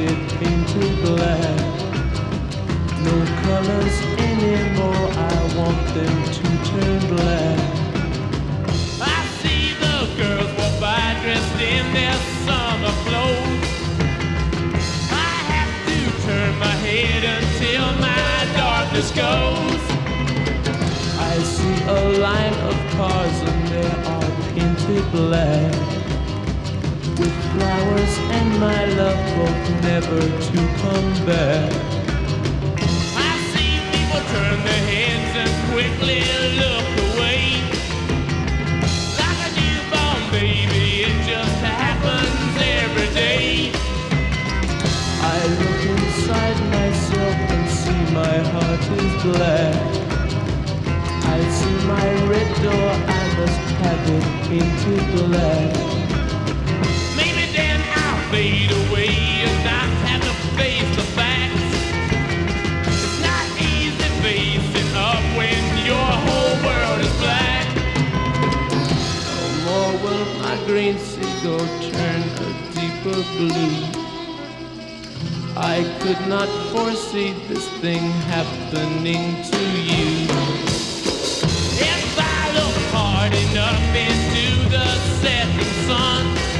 painted, painted black. No colors anymore, I want them to turn black. I see the girls walk by dressed in their summer clothes. I have to turn my head until my darkness goes. I see a line of cars and they are painted black, with flowers and my love both never to come back. I see people turn their heads and quickly look away. Like a newborn baby, it just happens every day. I look inside myself and see my heart is black. I see my red door, I must have it painted black. Maybe then I'll fade away and not have to face the facts. It's not easy facing up when your whole world is black. No more will my green seagull turn a deeper blue. I could not foresee this thing happening to you. If I look hard enough into the setting sun,